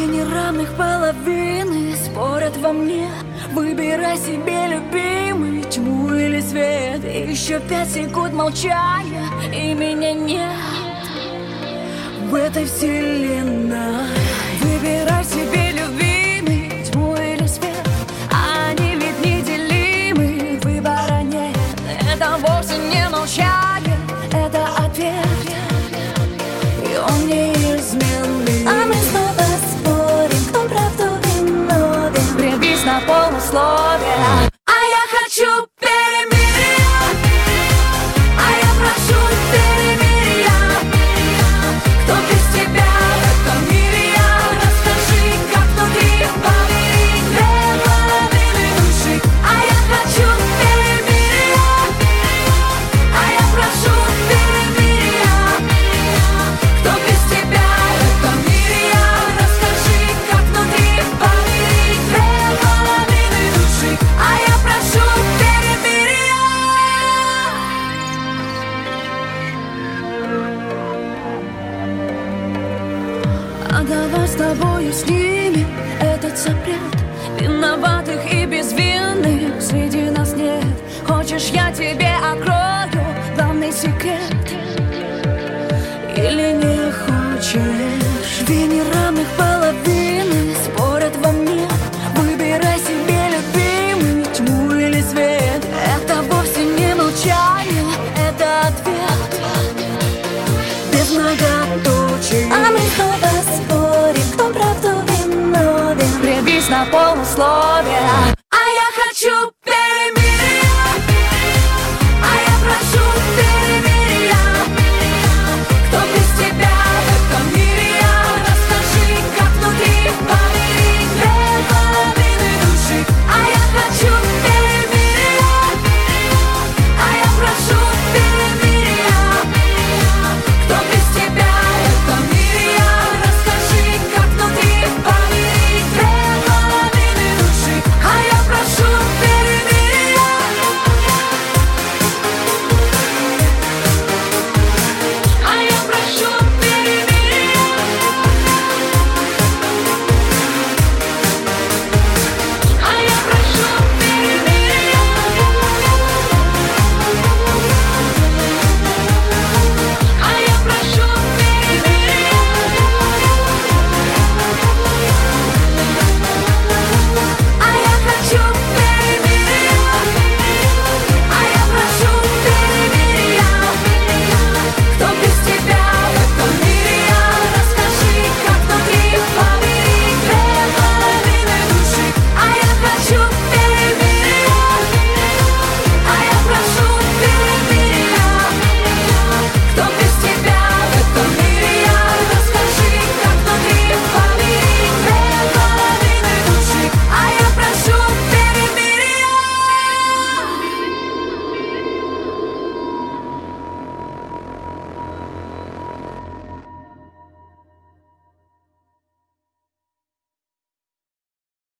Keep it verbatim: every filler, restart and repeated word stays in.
Две неравных половины спорят во мне. Выбирай себе, любимый, тьму или свет. Еще пять секунд молчания, и меня нет в этой вселенной. Выбирай себе, любимый, тьму или свет. Они ведь неделимы, выбора нет. Это вовсе не молчание, это ответ, и он неизменный. А мы снова спорим, кто правду виновен. Прибись на полусловие. А я хочу перемирия, а я прошу перемирия. Кто без тебя в этом мире я? Расскажи, как внутри поверить две половины души. А я хочу перемирия, а я прошу перемирия. Кто без тебя в этом мире я? Расскажи, как внутри поверить две половины души. А я прошу перемирия. А давай с тобою снимем этот запрет. Виноватых и безвинных среди нас нет. Хочешь, я тебе открою главный секрет? Или не хочешь? Две неравных половины спорят во мне. Выбирай себе, любимый, тьму или свет. Это вовсе не молчание, это ответ без многоточий. А мы снова спорим, кто правду виновен. Прибись на полусловие. А я хочу